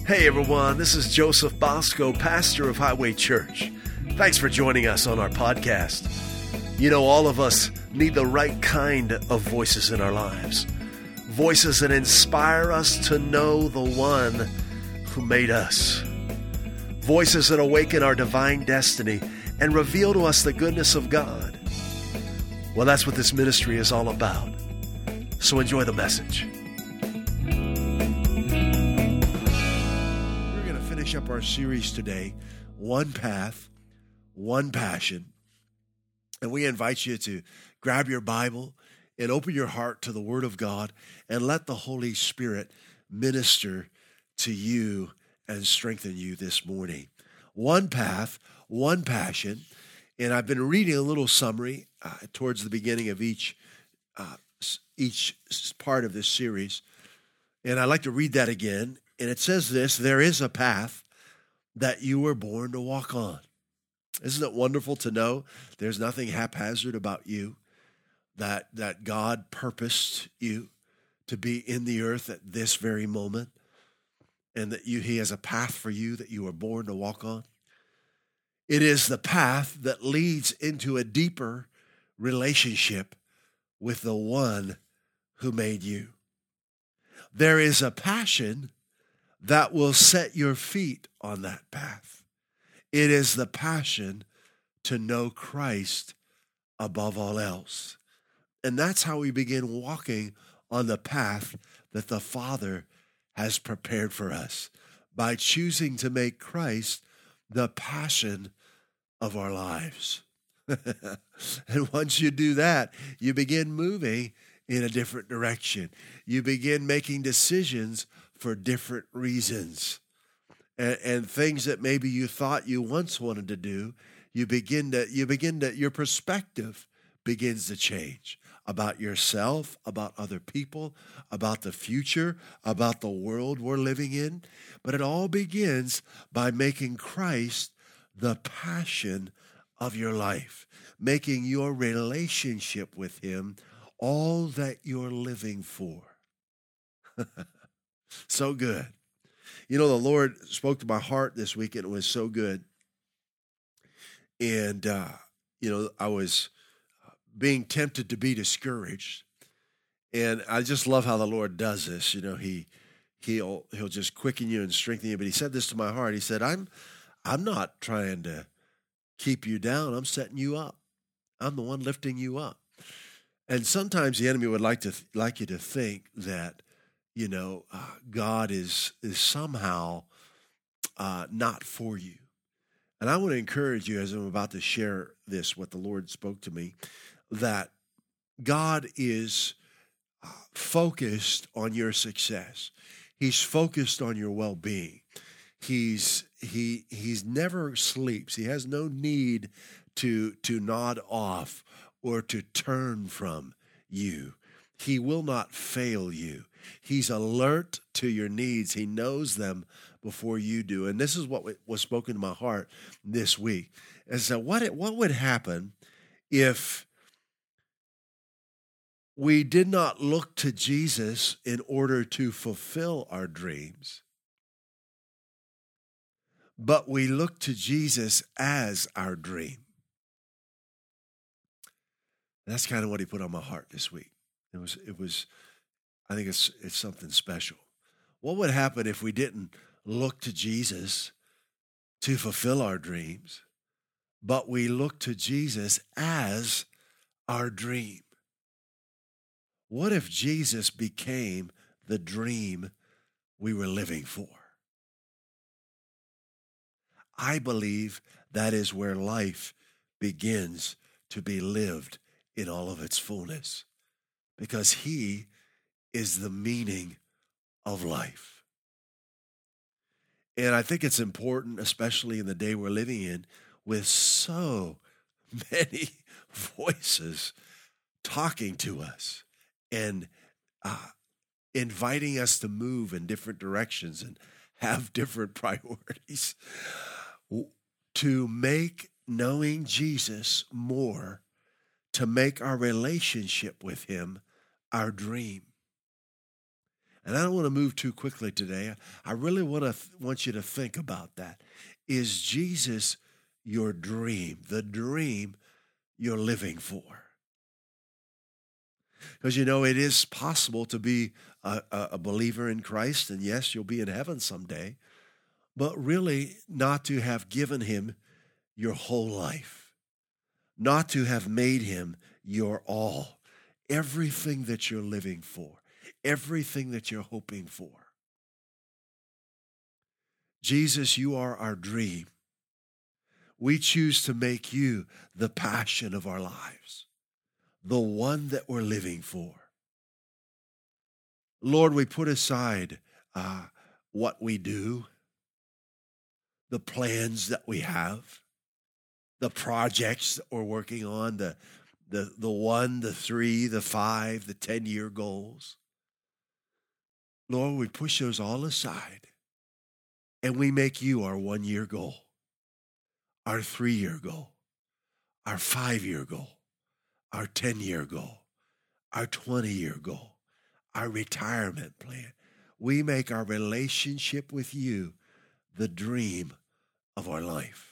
Hey everyone, this is Joseph Bosco, pastor of Highway Church. Thanks for joining us on our podcast. You know, all of us need the right kind of voices in our lives. Voices that inspire us to know the one who made us. Voices that awaken our divine destiny and reveal to us the goodness of God. Well, that's what this ministry is all about. So enjoy the message. Up our series today, One Path, One Passion. And we invite you to grab your Bible and open your heart to the Word of God and let the Holy Spirit minister to you and strengthen you this morning. One path, one passion. And I've been reading a little summary towards the beginning of each part of this series. And I'd like to read that again. And it says this: there is a path that you were born to walk on. Isn't it wonderful to know there's nothing haphazard about you, that God purposed you to be in the earth at this very moment, and that He has a path for you that you were born to walk on? It is the path that leads into a deeper relationship with the one who made you. There is a passion that will set your feet on that path. It is the passion to know Christ above all else. And that's how we begin walking on the path that the Father has prepared for us, by choosing to make Christ the passion of our lives. And once you do that, you begin moving in a different direction. You begin making decisions for different reasons. And things that maybe you thought you once wanted to do, your perspective begins to change about yourself, about other people, about the future, about the world we're living in. But it all begins by making Christ the passion of your life, making your relationship with Him all that you're living for. So good. You know, the Lord spoke to my heart this week, and it was so good. And, I was being tempted to be discouraged. And I just love how the Lord does this. You know, He'll just quicken you and strengthen you. But He said this to my heart. He said, I'm not trying to keep you down. I'm setting you up. I'm the one lifting you up. And sometimes the enemy would like you to think that, God is somehow not for you. And I want to encourage you, as I'm about to share this, what the Lord spoke to me, that God is focused on your success. He's focused on your well-being. He's never sleeps. He has no need to nod off or to turn from you. He will not fail you. He's alert to your needs. He knows them before you do. And this is what was spoken to my heart this week. And so what would happen if we did not look to Jesus in order to fulfill our dreams, but we look to Jesus as our dream? That's kind of what He put on my heart this week. It was. I think it's something special. What would happen if we didn't look to Jesus to fulfill our dreams, but we look to Jesus as our dream? What if Jesus became the dream we were living for? I believe that is where life begins to be lived in all of its fullness, because He is the meaning of life. And I think it's important, especially in the day we're living in, with so many voices talking to us and inviting us to move in different directions and have different priorities, to make knowing Jesus more, to make our relationship with Him our dream. And I don't want to move too quickly today. I really want you to think about that. Is Jesus your dream, the dream you're living for? Because, it is possible to be a believer in Christ, and yes, you'll be in heaven someday, but really not to have given him your whole life, not to have made him your all, everything that you're living for, everything that you're hoping for. Jesus, you are our dream. We choose to make you the passion of our lives, the one that we're living for. Lord, we put aside what we do, the plans that we have, the projects that we're working on, the 1, the 3, the 5, the 10-year goals. Lord, we push those all aside, and we make you our 1-year goal, our 3-year goal, our 5-year goal, our 10-year goal, our 20-year goal, our retirement plan. We make our relationship with you the dream of our life.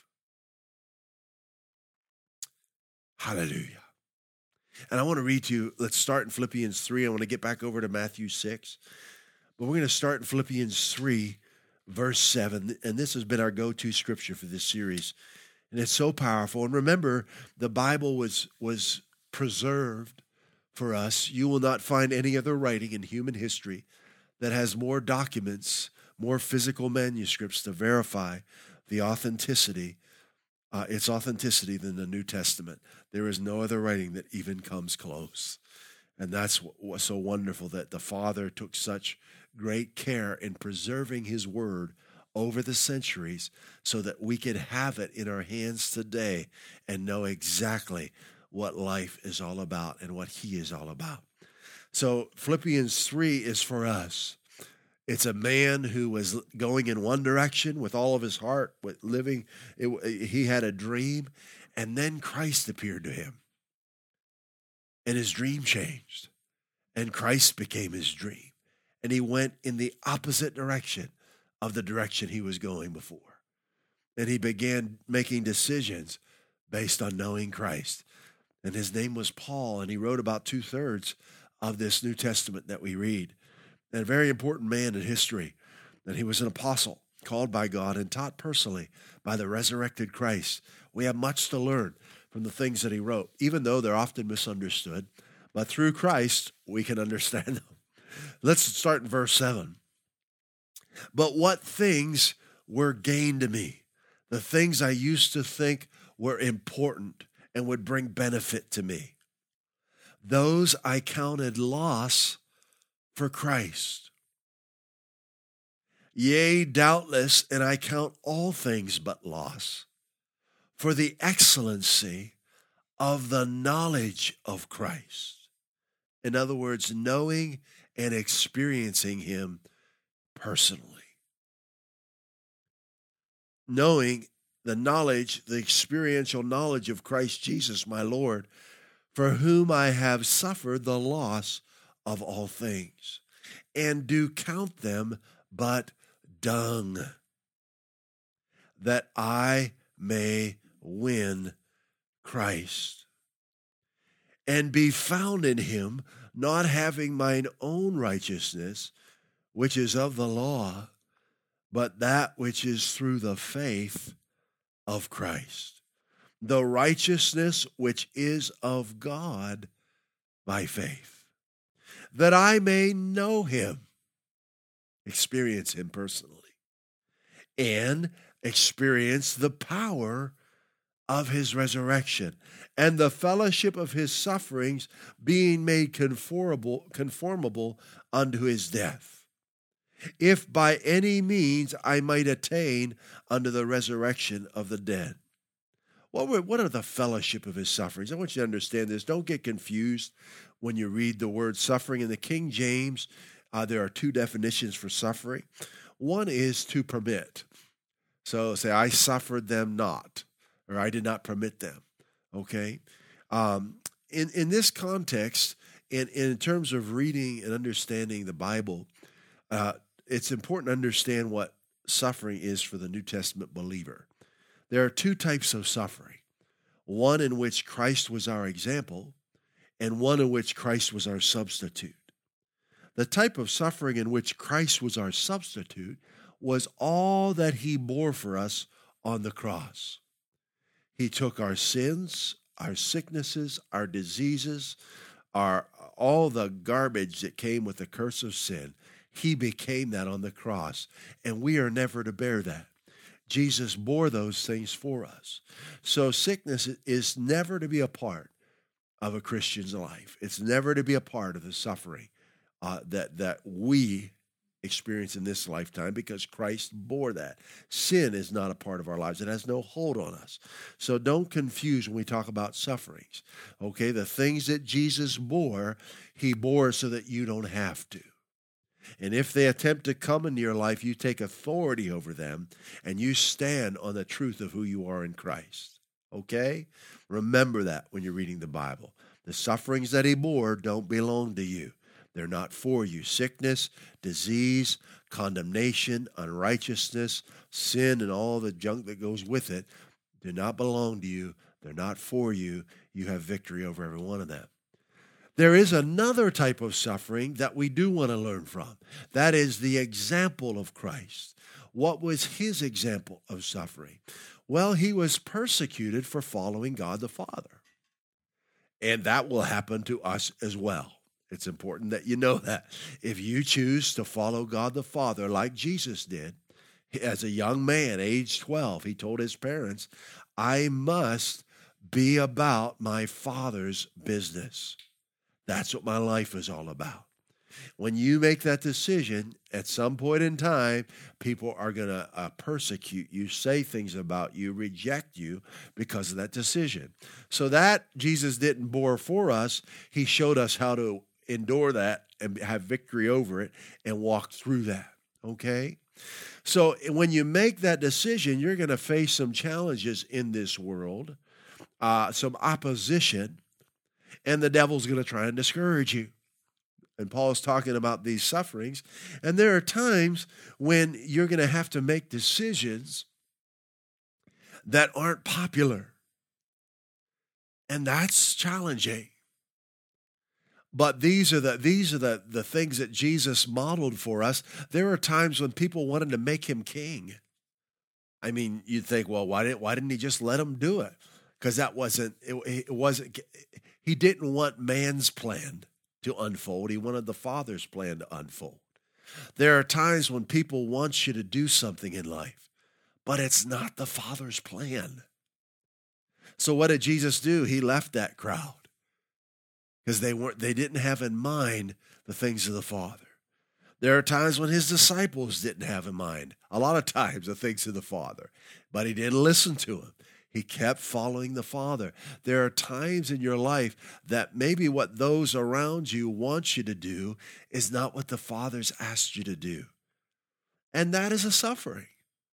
Hallelujah. And I want to read to you, let's start in Philippians 3. I want to get back over to Matthew 6. But we're going to start in Philippians 3, verse 7. And this has been our go-to scripture for this series. And it's so powerful. And remember, the Bible was preserved for us. You will not find any other writing in human history that has more documents, more physical manuscripts to verify the authenticity, its authenticity than the New Testament. There is no other writing that even comes close. And that's what's so wonderful, that the Father took such great care in preserving his word over the centuries so that we could have it in our hands today and know exactly what life is all about and what he is all about. So Philippians 3 is for us. It's a man who was going in one direction with all of his heart, with living. He had a dream, and then Christ appeared to him. And his dream changed, and Christ became his dream. And he went in the opposite direction of the direction he was going before. And he began making decisions based on knowing Christ. And his name was Paul, and he wrote about 2/3 of this New Testament that we read. And a very important man in history. And he was an apostle, called by God and taught personally by the resurrected Christ. We have much to learn from the things that he wrote, even though they're often misunderstood. But through Christ, we can understand them. Let's start in verse 7. But what things were gain to me? The things I used to think were important and would bring benefit to me. Those I counted loss for Christ. Yea, doubtless, and I count all things but loss, for the excellency of the knowledge of Christ. In other words, knowing and experiencing him personally. Knowing the knowledge, the experiential knowledge of Christ Jesus, my Lord, for whom I have suffered the loss of all things, and do count them but dung, that I may win Christ, and be found in him, not having mine own righteousness, which is of the law, but that which is through the faith of Christ, the righteousness which is of God by faith, that I may know him, experience him personally, and experience the power of his resurrection and the fellowship of his sufferings, being made conformable unto his death, if by any means I might attain unto the resurrection of the dead. What are the fellowship of his sufferings? I want you to understand this. Don't get confused when you read the word suffering. In the King James, there are 2 definitions for suffering. One is to permit. So say, I suffered them not, or I did not permit them. Okay? In this context, in terms of reading and understanding the Bible, Uh, it's important to understand what suffering is for the New Testament believer. There are two types of suffering: one in which Christ was our example, and one in which Christ was our substitute. The type of suffering in which Christ was our substitute was all that he bore for us on the cross. He took our sins, our sicknesses, our diseases, all the garbage that came with the curse of sin. He became that on the cross, and we are never to bear that. Jesus bore those things for us. So sickness is never to be a part of a Christian's life. It's never to be a part of the suffering that we experience in this lifetime, because Christ bore that. Sin is not a part of our lives. It has no hold on us. So don't confuse when we talk about sufferings. Okay, the things that Jesus bore, he bore so that you don't have to. And if they attempt to come into your life, you take authority over them and you stand on the truth of who you are in Christ. Okay? Remember that when you're reading the Bible. The sufferings that he bore don't belong to you. They're not for you. Sickness, disease, condemnation, unrighteousness, sin, and all the junk that goes with it do not belong to you. They're not for you. You have victory over every one of them. There is another type of suffering that we do want to learn from. That is the example of Christ. What was his example of suffering? Well, he was persecuted for following God the Father. And that will happen to us as well. It's important that you know that. If you choose to follow God the Father like Jesus did, as a young man, age 12, he told his parents, I must be about my Father's business. That's what my life is all about. When you make that decision, at some point in time, people are going to persecute you, say things about you, reject you because of that decision. So that Jesus didn't bore for us. He showed us how to endure that and have victory over it and walk through that, okay? So when you make that decision, you're going to face some challenges in this world, some opposition, and the devil's going to try and discourage you. And Paul's talking about these sufferings. And there are times when you're going to have to make decisions that aren't popular. And that's challenging. But these are the things that Jesus modeled for us. There are times when people wanted to make him king. I mean, you'd think, well, why didn't he just let him do it? Because he didn't want man's plan to unfold. He wanted the Father's plan to unfold. There are times when people want you to do something in life, but it's not the Father's plan. So what did Jesus do? He left that crowd because they didn't have in mind the things of the Father. There are times when his disciples didn't have in mind, a lot of times, the things of the Father, but he didn't listen to him. He kept following the Father. There are times in your life that maybe what those around you want you to do is not what the Father's asked you to do. And that is a suffering.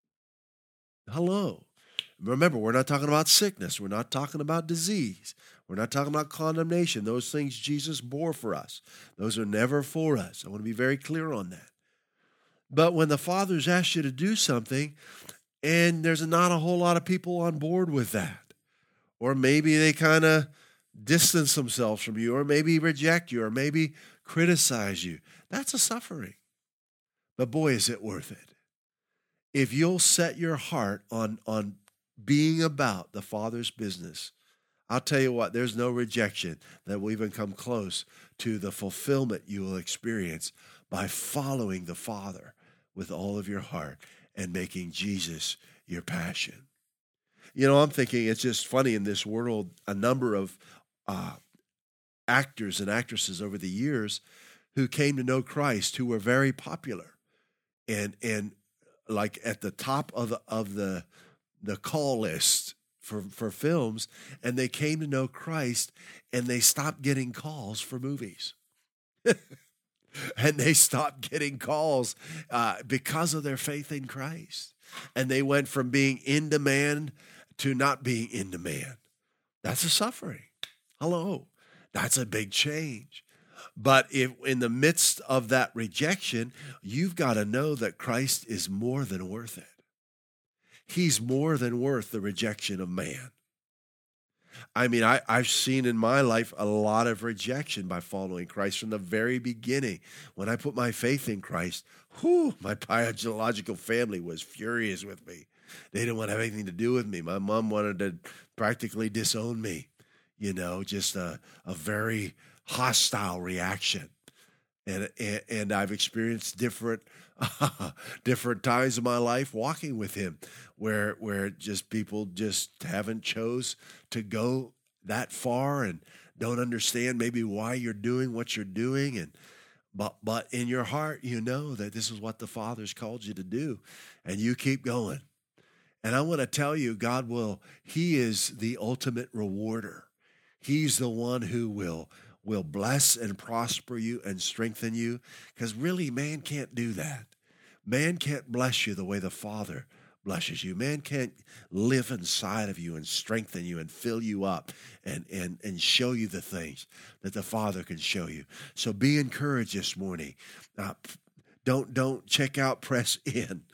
Hello. Remember, we're not talking about sickness. We're not talking about disease. We're not talking about condemnation. Those things Jesus bore for us. Those are never for us. I want to be very clear on that. But when the Father's asked you to do something, and there's not a whole lot of people on board with that, or maybe they kind of distance themselves from you, or maybe reject you, or maybe criticize you, that's a suffering. But boy, is it worth it. If you'll set your heart on being about the Father's business, I'll tell you what, there's no rejection that will even come close to the fulfillment you will experience by following the Father with all of your heart and making Jesus your passion. You know, I'm thinking it's just funny in this world, a number of actors and actresses over the years who came to know Christ, who were very popular and like at the top of the call list for films, and they came to know Christ and they stopped getting calls for movies. And they stopped getting calls because of their faith in Christ. And they went from being in demand to not being in demand. That's a suffering. Hello. That's a big change. But if in the midst of that rejection, you've got to know that Christ is more than worth it. He's more than worth the rejection of man. I mean, I've seen in my life a lot of rejection by following Christ from the very beginning. When I put my faith in Christ, my biological family was furious with me. They didn't want to have anything to do with me. My mom wanted to practically disown me, just a very hostile reaction. And I've experienced different times in my life walking with him where just people just haven't chose to go that far and don't understand maybe why you're doing what you're doing. But in your heart, you know that this is what the Father's called you to do, and you keep going. And I want to tell you, He is the ultimate rewarder. He's the one who will bless and prosper you and strengthen you, because really man can't do that. Man can't bless you the way the Father blesses you. Man can't live inside of you and strengthen you and fill you up and show you the things that the Father can show you. So be encouraged this morning. Don't check out, press in.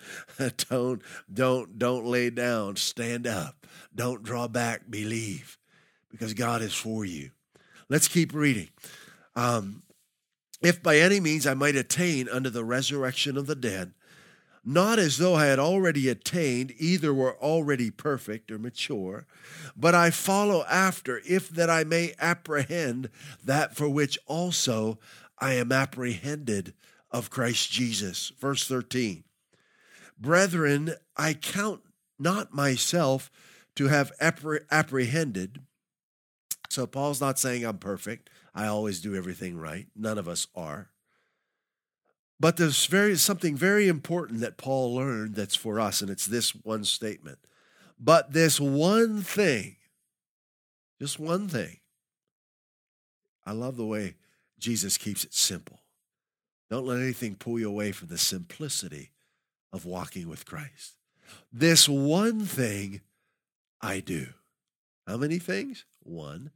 Don't lay down, stand up. Don't draw back, believe, because God is for you. Let's keep reading. If by any means I might attain unto the resurrection of the dead, not as though I had already attained, either were already perfect or mature, but I follow after, if that I may apprehend that for which also I am apprehended of Christ Jesus. Verse 13. Brethren, I count not myself to have apprehended. So Paul's not saying I'm perfect. I always do everything right. None of us are. But there's something very important that Paul learned that's for us, and it's this one statement. But this one thing, just one thing. I love the way Jesus keeps it simple. Don't let anything pull you away from the simplicity of walking with Christ. This one thing I do. How many things? One.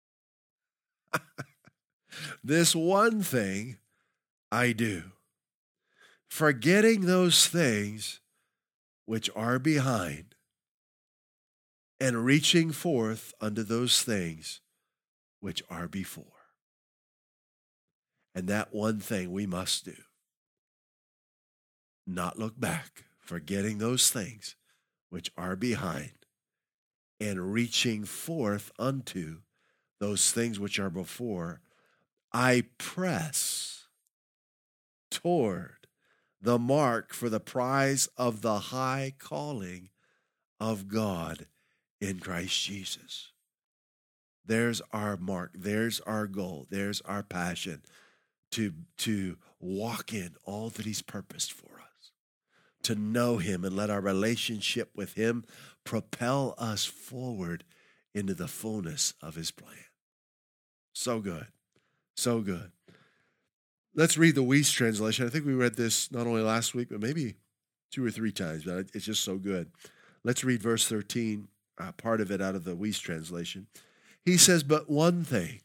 This one thing I do, forgetting those things which are behind and reaching forth unto those things which are before. And that one thing we must do, not look back, forgetting those things which are behind and reaching forth unto those things which are before. I press toward the mark for the prize of the high calling of God in Christ Jesus. There's our mark. There's our goal. There's our passion to walk in all that He's purposed for us, to know Him and let our relationship with Him propel us forward into the fullness of His plan. So good. So good. Let's read the Weiss translation. I think we read this not only last week, but maybe 2 or 3 times, but it's just so good. Let's read verse 13, part of it out of the Weiss translation. He says, but one thing,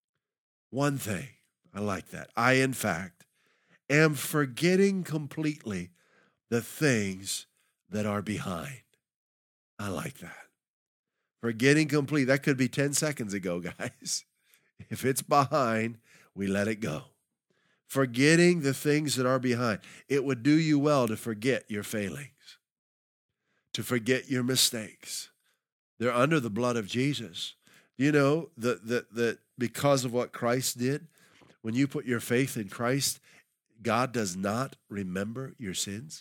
I like that. I, in fact, am forgetting completely the things that are behind. I like that. Forgetting complete. That could be 10 seconds ago, guys. If it's behind, we let it go. Forgetting the things that are behind. It would do you well to forget your failings, to forget your mistakes. They're under the blood of Jesus. You know that because of what Christ did, when you put your faith in Christ, God does not remember your sins.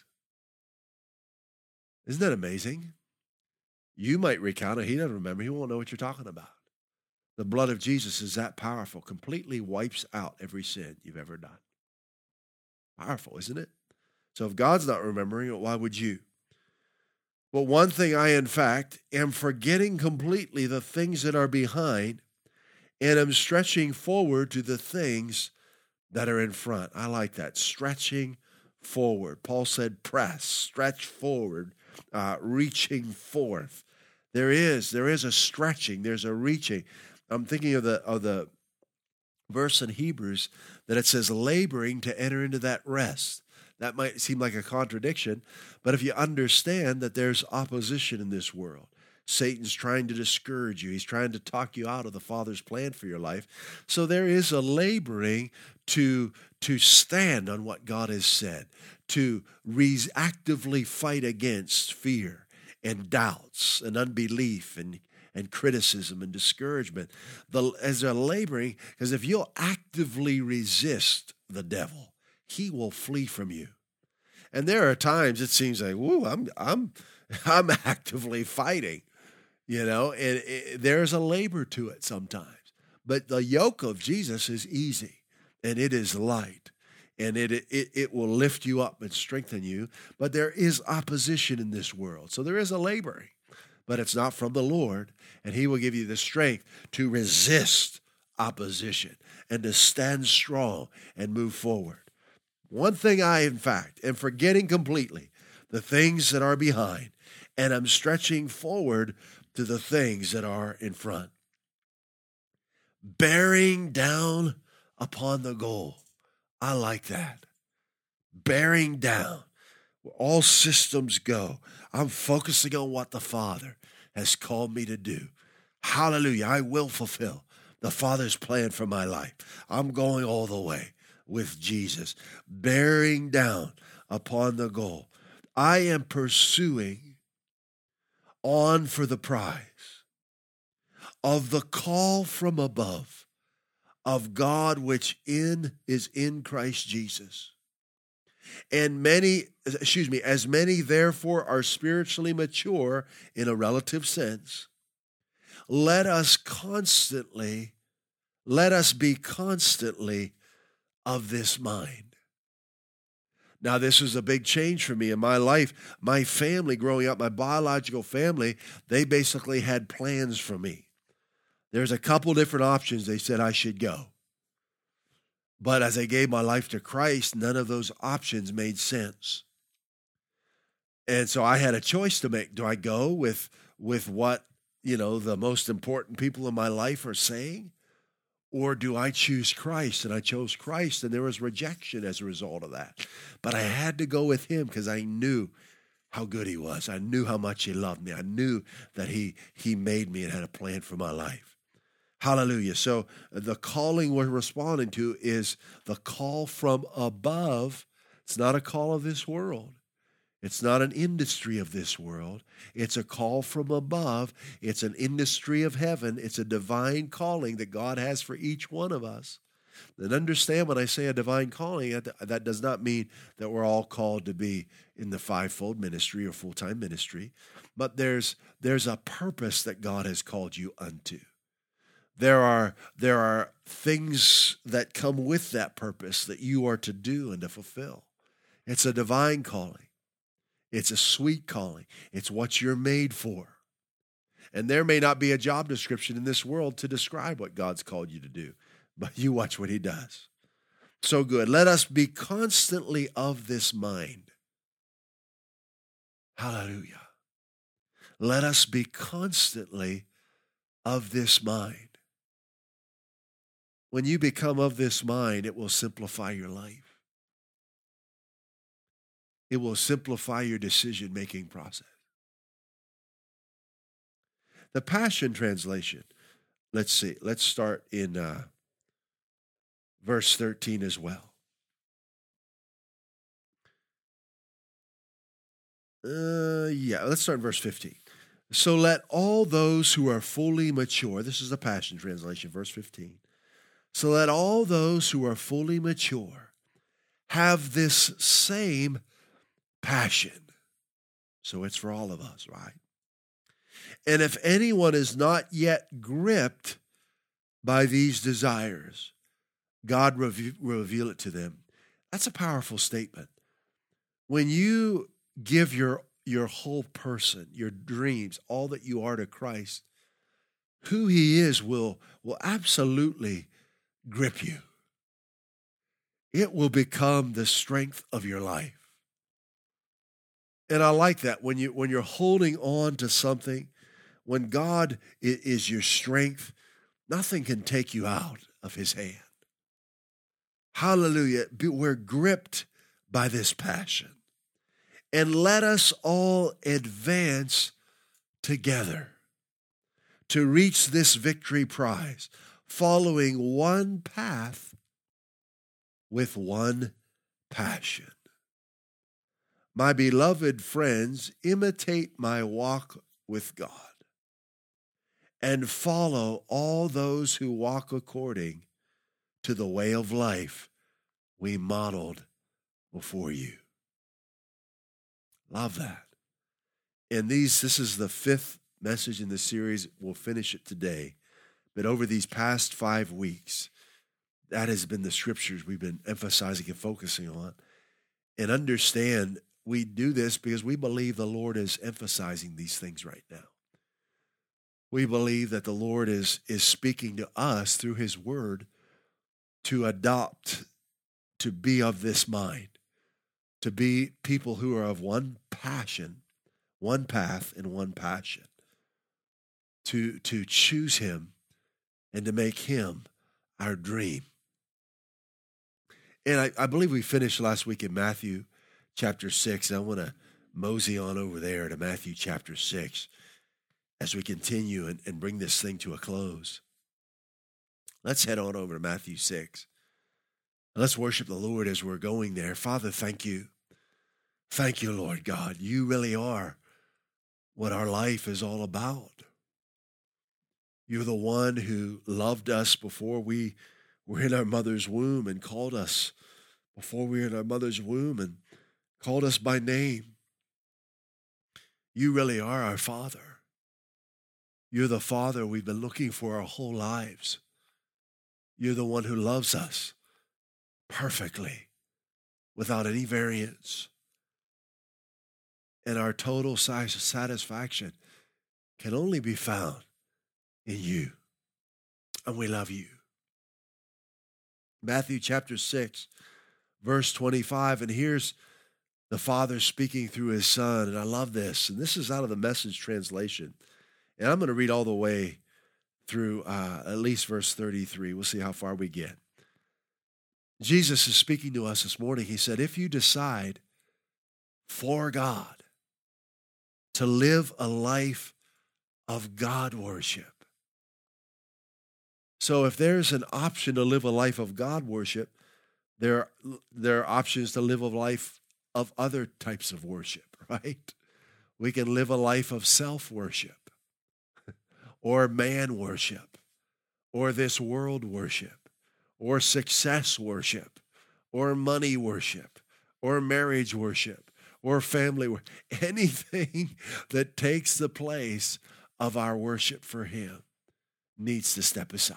Isn't that amazing? You might recount it. He doesn't remember. He won't know what you're talking about. The blood of Jesus is that powerful, completely wipes out every sin you've ever done. Powerful, isn't it? So if God's not remembering it, why would you? But one thing I, in fact, am forgetting completely the things that are behind, and am stretching forward to the things that are in front. I like that, stretching forward. Paul said press, stretch forward, reaching forth. There is a stretching, there's a reaching. I'm thinking of the verse in Hebrews that it says laboring to enter into that rest. That might seem like a contradiction, but if you understand that there's opposition in this world, Satan's trying to discourage you. He's trying to talk you out of the Father's plan for your life. So there is a laboring to stand on what God has said, to actively fight against fear and doubts and unbelief and criticism and discouragement. As they're laboring, because if you'll actively resist the devil, he will flee from you. And there are times it seems like, whoa, I'm actively fighting, and there's a labor to it sometimes. But the yoke of Jesus is easy and it is light, and it will lift you up and strengthen you. But there is opposition in this world. So there is a laboring, but it's not from the Lord, and he will give you the strength to resist opposition and to stand strong and move forward. One thing I, in fact, am forgetting completely, the things that are behind, and I'm stretching forward to the things that are in front. Bearing down upon the goal. I like that. Bearing down. All systems go. I'm focusing on what the Father has called me to do. Hallelujah. I will fulfill the Father's plan for my life. I'm going all the way with Jesus, bearing down upon the goal. I am pursuing on for the prize of the call from above of God which is in Christ Jesus. And as many therefore are spiritually mature in a relative sense, let us be constantly of this mind. Now, this was a big change for me in my life. My family growing up, my biological family, they basically had plans for me. There's a couple different options they said I should go. But as I gave my life to Christ, none of those options made sense. And so I had a choice to make. Do I go with what, the most important people in my life are saying? Or do I choose Christ? And I chose Christ, and there was rejection as a result of that. But I had to go with him because I knew how good he was. I knew how much he loved me. I knew that he made me and had a plan for my life. Hallelujah. So the calling we're responding to is the call from above. It's not a call of this world. It's not an industry of this world. It's a call from above. It's an industry of heaven. It's a divine calling that God has for each one of us. And understand, when I say a divine calling, that does not mean that we're all called to be in the fivefold ministry or full-time ministry. But there's a purpose that God has called you unto. There are things that come with that purpose that you are to do and to fulfill. It's a divine calling. It's a sweet calling. It's what you're made for. And there may not be a job description in this world to describe what God's called you to do, but you watch what he does. So good. Let us be constantly of this mind. Hallelujah. Let us be constantly of this mind. When you become of this mind, it will simplify your life. It will simplify your decision-making process. The Passion Translation, let's see. Let's start in verse 13 as well. Let's start in verse 15. So let all those who are fully mature, this is the Passion Translation, verse 15. So let all those who are fully mature have this same passion. So it's for all of us, right? And if anyone is not yet gripped by these desires, God will reveal it to them. That's a powerful statement. When you give your whole person, your dreams, all that you are to Christ, who he is will absolutely grip you. It will become the strength of your life. And I like that when you're holding on to something, when God is your strength, nothing can take you out of his hand. Hallelujah. We're gripped by this passion. And let us all advance together to reach this victory prize, following one path with one passion. My beloved friends, imitate my walk with God and follow all those who walk according to the way of life we modeled before you. Love that. And this is the 5th message in the series. We'll finish it today. But over these past 5 weeks, that has been the scriptures we've been emphasizing and focusing on. And understand, we do this because we believe the Lord is emphasizing these things right now. We believe that the Lord is speaking to us through his word to adopt, to be of this mind, to be people who are of one passion, one path, and one passion, to choose him and to make him our dream. And I believe we finished last week in Matthew chapter 6. I want to mosey on over there to Matthew chapter 6 as we continue and bring this thing to a close. Let's head on over to Matthew 6. And let's worship the Lord as we're going there. Father, thank you. Thank you, Lord God. You really are what our life is all about. You're the one who loved us before we were in our mother's womb and called us before we were in our mother's womb and called us by name. You really are our Father. You're the Father we've been looking for our whole lives. You're the one who loves us perfectly, without any variance. And our total satisfaction can only be found in you. And we love you. Matthew chapter 6, verse 25, and here's the Father speaking through his Son, and I love this. And this is out of the Message translation. And I'm going to read all the way through at least verse 33. We'll see how far we get. Jesus is speaking to us this morning. He said, if you decide for God to live a life of God worship. So if there's an option to live a life of God worship, there are options to live a life of other types of worship, right? We can live a life of self-worship or man worship or this world worship or success worship or money worship or marriage worship or family worship. Anything that takes the place of our worship for him needs to step aside.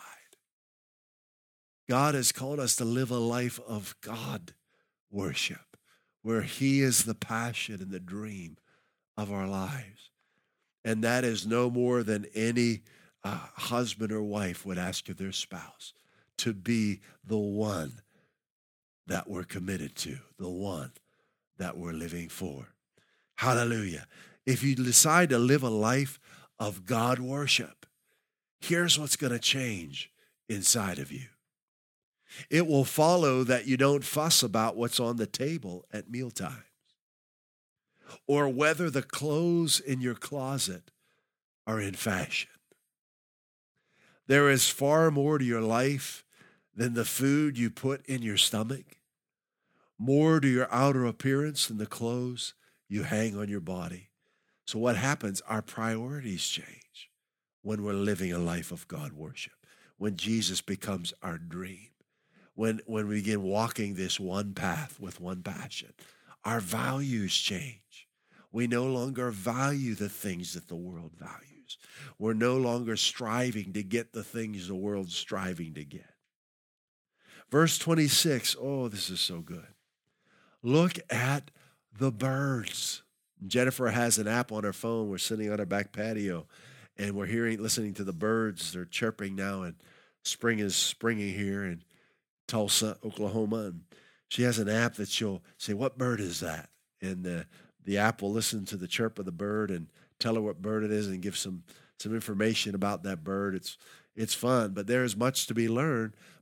God has called us to live a life of God worship, where he is the passion and the dream of our lives. And that is no more than any husband or wife would ask of their spouse, to be the one that we're committed to, the one that we're living for. Hallelujah. If you decide to live a life of God worship, here's what's going to change inside of you. It will follow that you don't fuss about what's on the table at mealtimes or whether the clothes in your closet are in fashion. There is far more to your life than the food you put in your stomach, more to your outer appearance than the clothes you hang on your body. So what happens? Our priorities change when we're living a life of God worship, when Jesus becomes our dream. When we begin walking this one path with one passion, our values change. We no longer value the things that the world values. We're no longer striving to get the things the world's striving to get. Verse 26, oh, this is so good. Look at the birds. Jennifer has an app on her phone. We're sitting on our back patio, and we're listening to the birds. They're chirping now, and spring is springing here, and Tulsa, Oklahoma, and she has an app that she'll say, what bird is that? And the app will listen to the chirp of the bird and tell her what bird it is and give some information about that bird. It's fun, but there is much to be learned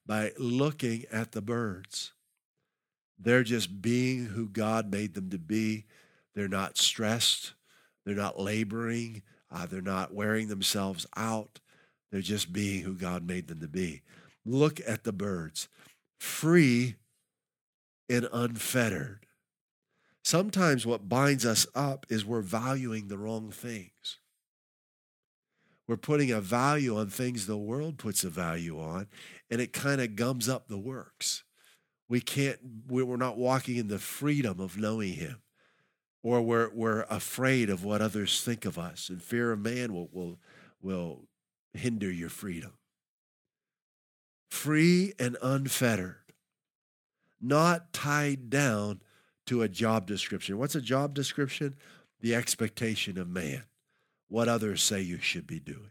by looking at the birds. They're just being who God made them to be. They're not stressed. They're not laboring. They're not wearing themselves out. They're just being who God made them to be. Look at the birds, free and unfettered. Sometimes what binds us up is we're valuing the wrong things. We're putting a value on things the world puts a value on, and it kind of gums up the works. We're not walking in the freedom of knowing him, or we're afraid of what others think of us, and fear of man will hinder your freedom. Free and unfettered, not tied down to a job description. What's a job description? The expectation of man, what others say you should be doing.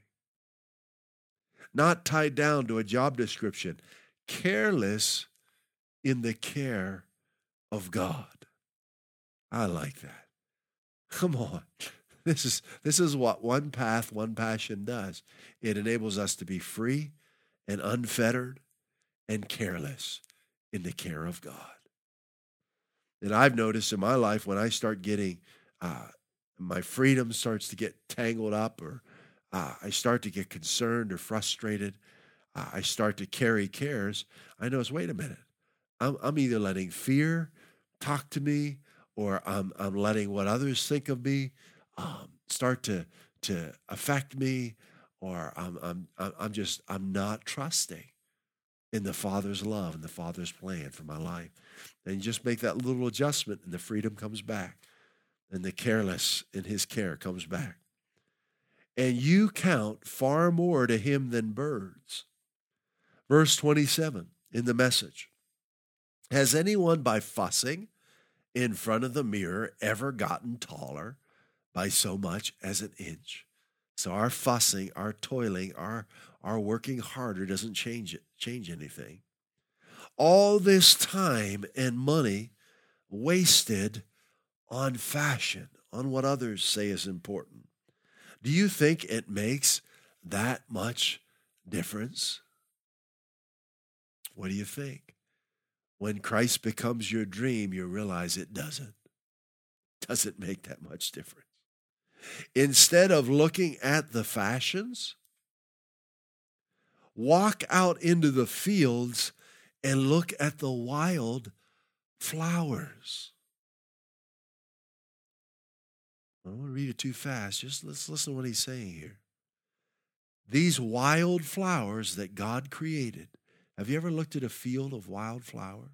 Not tied down to a job description, careless in the care of God. I like that. Come on. This is what one path, one passion does. It enables us to be free and unfettered and careless in the care of God. And I've noticed in my life when I start getting, my freedom starts to get tangled up, or I start to get concerned or frustrated, I start to carry cares, I notice, wait a minute, I'm either letting fear talk to me, or I'm letting what others think of me start to affect me, or I'm not trusting in the Father's love and the Father's plan for my life. And you just make that little adjustment, and the freedom comes back, and the careless in his care comes back. And you count far more to him than birds. Verse 27 in the Message. Has anyone by fussing in front of the mirror ever gotten taller by so much as an inch? So our fussing, our toiling, our working harder doesn't change anything. All this time and money wasted on fashion, on what others say is important. Do you think it makes that much difference? What do you think? When Christ becomes your dream, you realize it doesn't make that much difference. Instead of looking at the fashions, walk out into the fields and look at the wild flowers. I don't want to read it too fast. Just let's listen to what he's saying here. These wild flowers that God created. Have you ever looked at a field of wild flowers?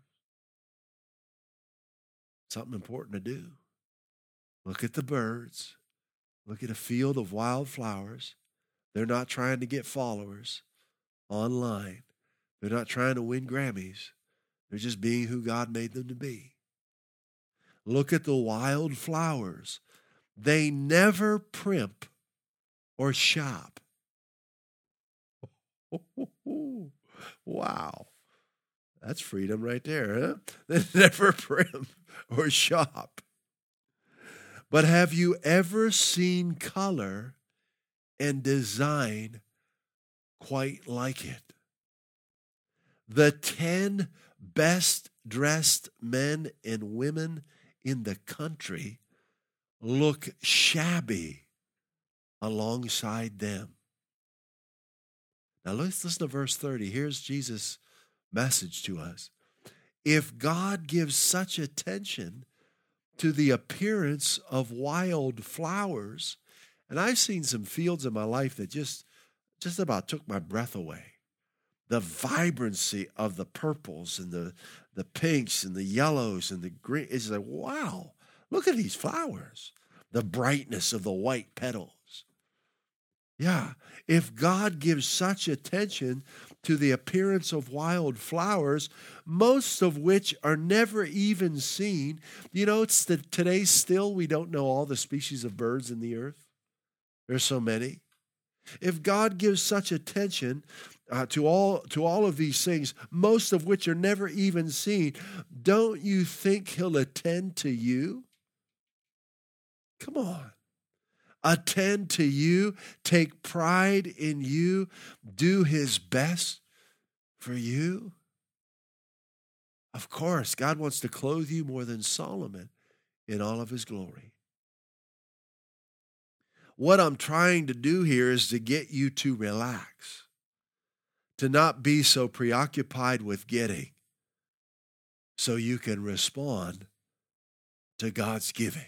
Something important to do. Look at the birds. Look at a field of wild flowers. They're not trying to get followers online. They're not trying to win Grammys. They're just being who God made them to be. Look at the wild flowers. They never primp or shop. Wow. That's freedom right there, huh? They never primp or shop. But have you ever seen color and design quite like it? The 10 best dressed men and women in the country look shabby alongside them. Now let's listen to verse 30. Here's Jesus' message to us. If God gives such attention to the appearance of wild flowers, and I've seen some fields in my life that just about took my breath away. The vibrancy of the purples and the pinks and the yellows and the green. It's like, wow, look at these flowers. The brightness of the white petals. Yeah, if God gives such attention to the appearance of wild flowers, most of which are never even seen. You know, it's today still we don't know all the species of birds in the earth. There's so many. If God gives such attention to all of these things, most of which are never even seen, don't you think he'll attend to you? Come on. Attend to you, take pride in you, do his best for you. Of course, God wants to clothe you more than Solomon in all of his glory. What I'm trying to do here is to get you to relax, to not be so preoccupied with getting, so you can respond to God's giving.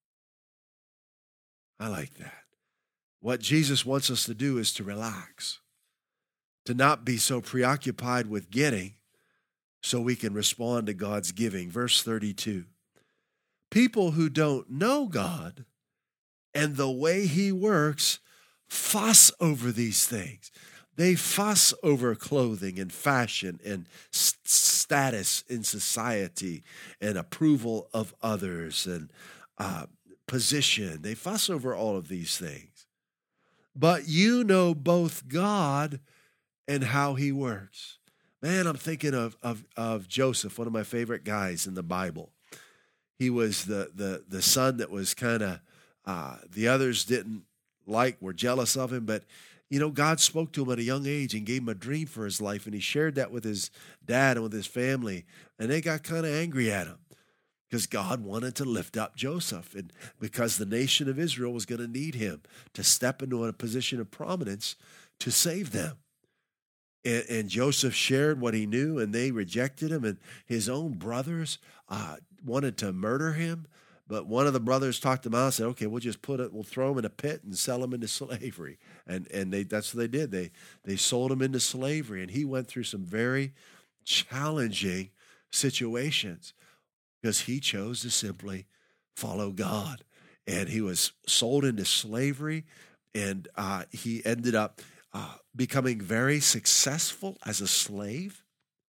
I like that. What Jesus wants us to do is to relax, to not be so preoccupied with getting, so we can respond to God's giving. Verse 32. People who don't know God and the way he works fuss over these things. They fuss over clothing and fashion and status in society and approval of others and position. They fuss over all of these things. But you know both God and how he works. Man, I'm thinking of Joseph, one of my favorite guys in the Bible. He was the son that was kind of, the others didn't like, were jealous of him, but God spoke to him at a young age and gave him a dream for his life, and he shared that with his dad and with his family, and they got kind of angry at him because God wanted to lift up Joseph, and because the nation of Israel was going to need him to step into a position of prominence to save them. And Joseph shared what he knew, and they rejected him, and his own brothers wanted to murder him. But one of the brothers talked him out and said, okay, we'll throw him in a pit and sell him into slavery. And that's what they did. They sold him into slavery, and he went through some very challenging situations because he chose to simply follow God. And he was sold into slavery, and he ended up becoming very successful as a slave.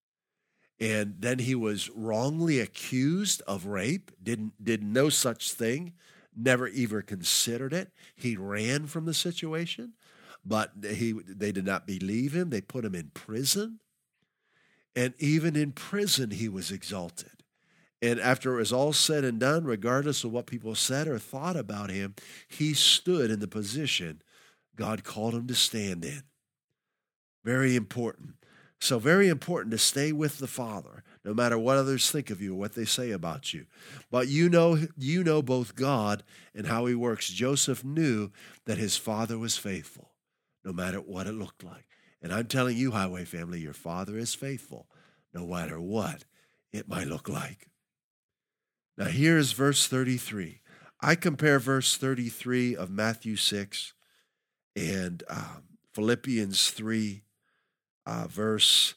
And then he was wrongly accused of rape, did no such thing, never even considered it. He ran from the situation, but they did not believe him. They put him in prison. And even in prison, he was exalted. And after it was all said and done, regardless of what people said or thought about him, he stood in the position God called him to stand in. Very important. So very important to stay with the Father, no matter what others think of you or what they say about you. But you know both God and how he works. Joseph knew that his father was faithful, no matter what it looked like. And I'm telling you, Highway family, your Father is faithful, no matter what it might look like. Now here's verse 33. I compare verse 33 of Matthew 6 and Philippians 3, verse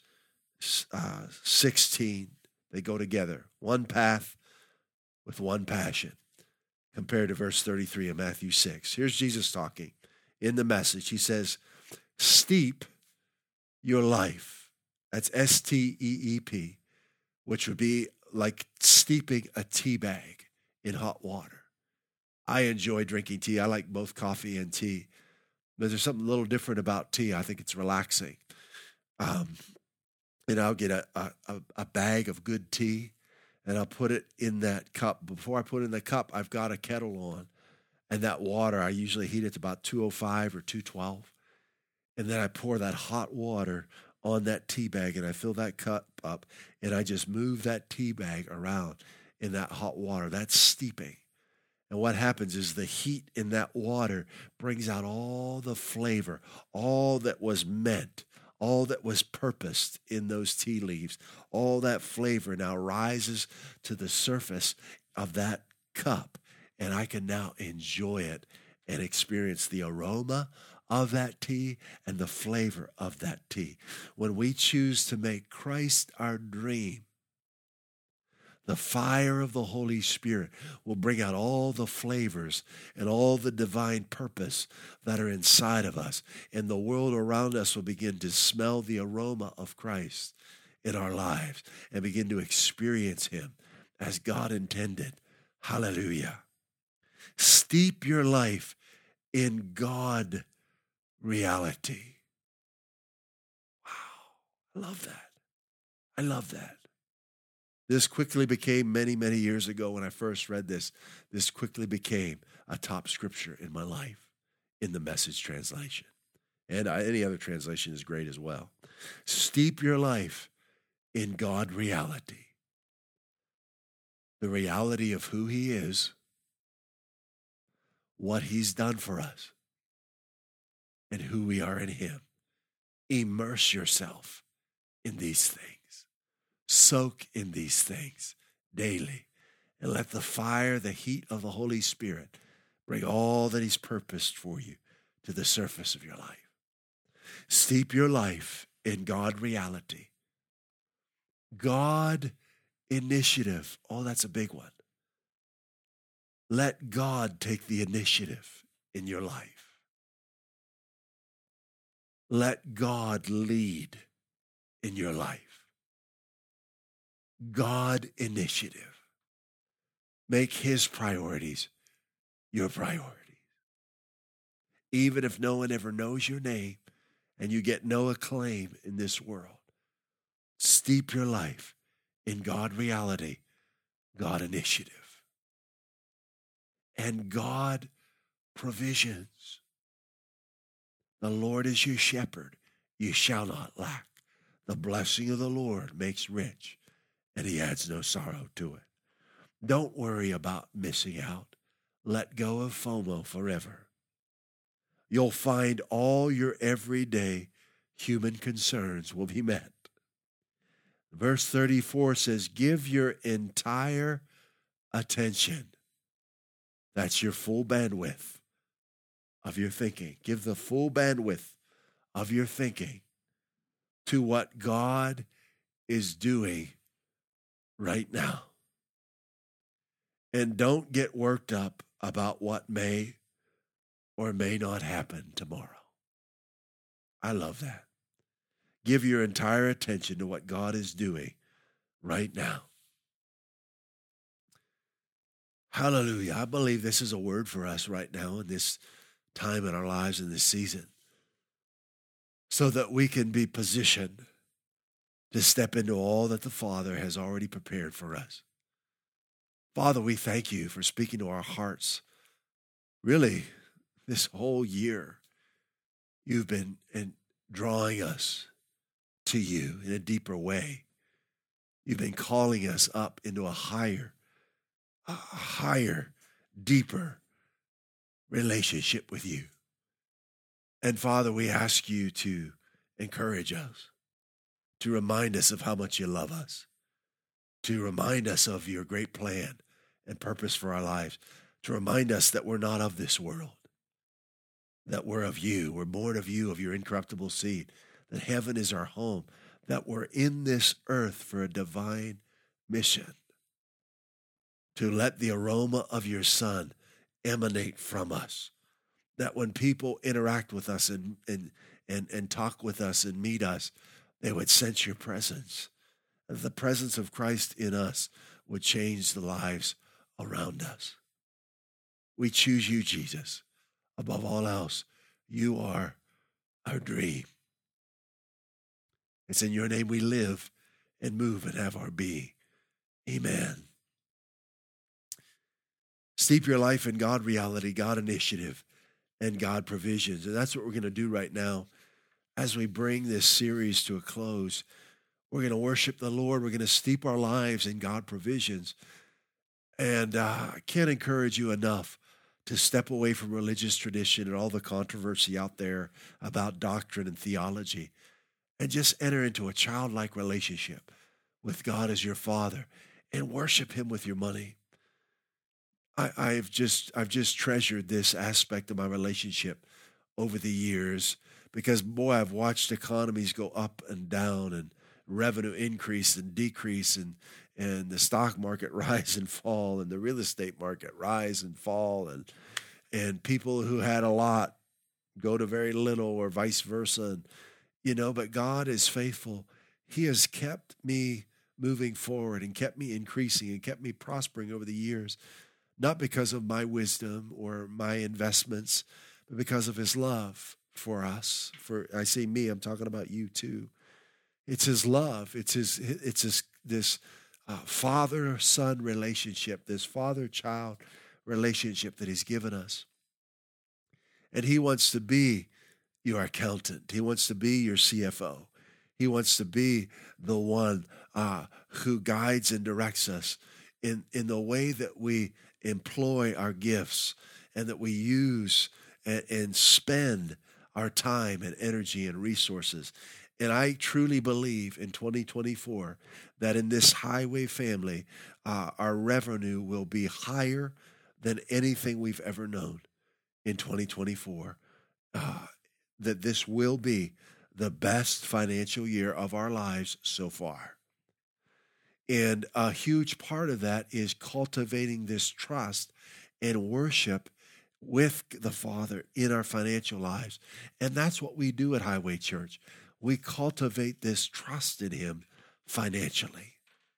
16. They go together. One path with one passion compared to verse 33 of Matthew 6. Here's Jesus talking in the Message. He says, steep your life. That's S-T-E-E-P, which would be like steeping a tea bag in hot water. I enjoy drinking tea. I like both coffee and tea. But there's something a little different about tea. I think it's relaxing. And I'll get a bag of good tea, and I'll put it in that cup. Before I put it in the cup, I've got a kettle on. And that water, I usually heat it to about 205 or 212. And then I pour that hot water on that tea bag, and I fill that cup up, and I just move that tea bag around in that hot water. That's steeping. And what happens is the heat in that water brings out all the flavor, all that was meant, all that was purposed in those tea leaves. All that flavor now rises to the surface of that cup, and I can now enjoy it and experience the aroma of that tea and the flavor of that tea. When we choose to make Christ our dream, the fire of the Holy Spirit will bring out all the flavors and all the divine purpose that are inside of us. And the world around us will begin to smell the aroma of Christ in our lives and begin to experience him as God intended. Hallelujah. Steep your life in God reality. Wow. I love that. I love that. This quickly became, many, many years ago when I first read this quickly became a top scripture in my life in the Message translation. And any other translation is great as well. Steep your life in God reality. the reality of who he is, what he's done for us, and who we are in him. Immerse yourself in these things. Soak in these things daily. And let the fire, the heat of the Holy Spirit bring all that he's purposed for you to the surface of your life. Steep your life in God reality. God initiative. Oh, that's a big one. Let God take the initiative in your life. Let God lead in your life. God initiative. Make his priorities your priorities. Even if no one ever knows your name and you get no acclaim in this world, steep your life in God reality, God initiative, and God provisions. The Lord is your shepherd. You shall not lack. The blessing of the Lord makes rich, and he adds no sorrow to it. Don't worry about missing out. Let go of FOMO forever. You'll find all your everyday human concerns will be met. Verse 34 says, give your entire attention. That's your full bandwidth of your thinking. Give the full bandwidth of your thinking to what God is doing right now. And don't get worked up about what may or may not happen tomorrow. I love that. Give your entire attention to what God is doing right now. Hallelujah. I believe this is a word for us right now in this time in our lives in this season, so that we can be positioned to step into all that the Father has already prepared for us. Father, we thank you for speaking to our hearts. Really, this whole year, you've been drawing us to you in a deeper way. You've been calling us up into a higher, deeper relationship with you. And Father, we ask you to encourage us, to remind us of how much you love us, to remind us of your great plan and purpose for our lives, to remind us that we're not of this world, that we're of you, we're born of you, of your incorruptible seed, that heaven is our home, that we're in this earth for a divine mission, to let the aroma of your Son emanate from us, that when people interact with us and talk with us and meet us, they would sense your presence. The presence of Christ in us would change the lives around us. We choose you, Jesus. Above all else, you are our dream. It's in your name we live and move and have our being. Amen. Steep your life in God reality, God initiative, and God provisions. And that's what we're going to do right now as we bring this series to a close. We're going to worship the Lord. We're going to steep our lives in God provisions. And I can't encourage you enough to step away from religious tradition and all the controversy out there about doctrine and theology, and just enter into a childlike relationship with God as your Father and worship him with your money. I've just treasured this aspect of my relationship over the years because, boy, I've watched economies go up and down and revenue increase and decrease and the stock market rise and fall and the real estate market rise and fall and people who had a lot go to very little or vice versa. And, but God is faithful. He has kept me moving forward and kept me increasing and kept me prospering over the years, not because of my wisdom or my investments, but because of his love for us. I say me, I'm talking about you too. It's his love. It's this father-son relationship, this father-child relationship that he's given us. And he wants to be your accountant. He wants to be your CFO. He wants to be the one who guides and directs us in the way that we employ our gifts and that we use and spend our time and energy and resources. And I truly believe in 2024 that in this Highway family, our revenue will be higher than anything we've ever known in 2024. That this will be the best financial year of our lives so far. And a huge part of that is cultivating this trust and worship with the Father in our financial lives. And that's what we do at Highway Church. We cultivate this trust in Him financially.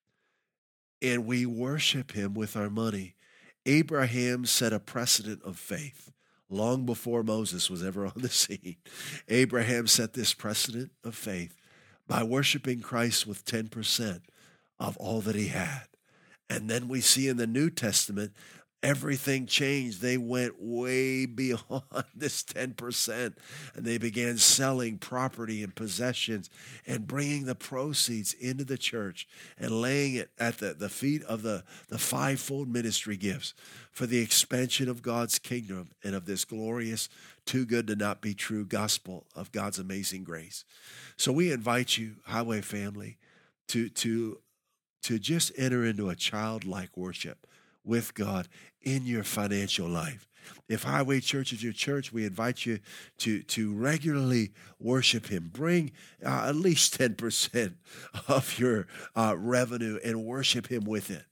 And we worship Him with our money. Abraham set a precedent of faith long before Moses was ever on the scene. Abraham set this precedent of faith by worshiping Christ with 10% of all that he had. And then we see in the New Testament, everything changed. They went way beyond this 10%, and they began selling property and possessions and bringing the proceeds into the church and laying it at the feet of the fivefold ministry gifts for the expansion of God's kingdom and of this glorious, too good to not be true gospel of God's amazing grace. So we invite you, Highway family, to just enter into a childlike worship with God in your financial life. If Highway Church is your church, we invite you to regularly worship Him. Bring at least 10% of your revenue and worship Him with it.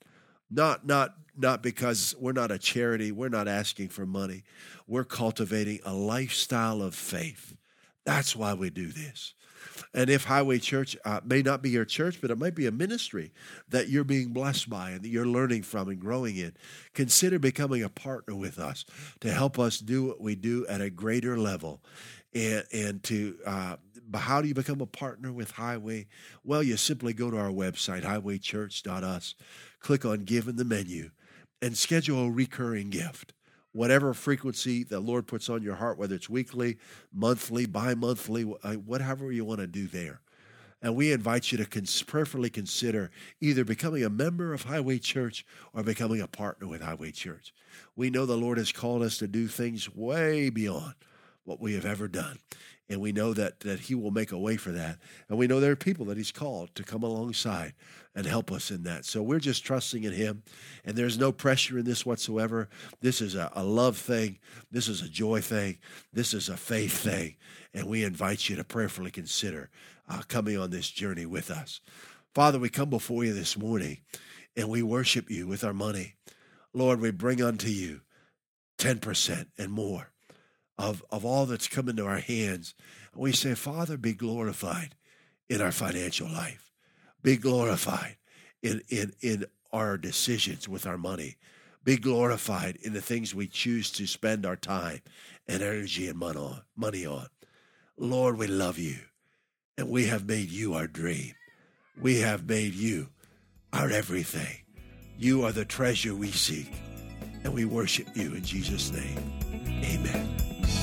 Not because we're not a charity, we're not asking for money. We're cultivating a lifestyle of faith. That's why we do this. And if Highway Church may not be your church, but it might be a ministry that you're being blessed by and that you're learning from and growing in, consider becoming a partner with us to help us do what we do at a greater level. And how do you become a partner with Highway? Well, you simply go to our website, highwaychurch.us, click on Give in the menu, and schedule a recurring gift. Whatever frequency the Lord puts on your heart, whether it's weekly, monthly, bi-monthly, whatever you want to do there. And we invite you to prayerfully consider either becoming a member of Highway Church or becoming a partner with Highway Church. We know the Lord has called us to do things way beyond what we have ever done. And we know that He will make a way for that. And we know there are people that He's called to come alongside and help us in that. So we're just trusting in Him. And there's no pressure in this whatsoever. This is a love thing. This is a joy thing. This is a faith thing. And we invite you to prayerfully consider coming on this journey with us. Father, we come before you this morning and we worship you with our money. Lord, we bring unto you 10% and more of all that's come into our hands. And we say, Father, be glorified in our financial life. Be glorified in our decisions with our money. Be glorified in the things we choose to spend our time and energy and money on. Lord, we love you, and we have made you our dream. We have made you our everything. You are the treasure we seek, and we worship you in Jesus' name. Amen.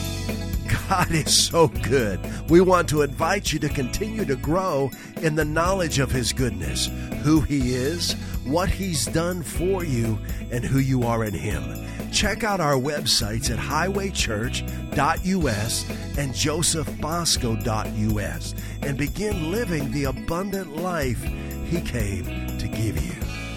God is so good. We want to invite you to continue to grow in the knowledge of His goodness, who He is, what He's done for you, and who you are in Him. Check out our websites at highwaychurch.us and josephbosco.us and begin living the abundant life He came to give you.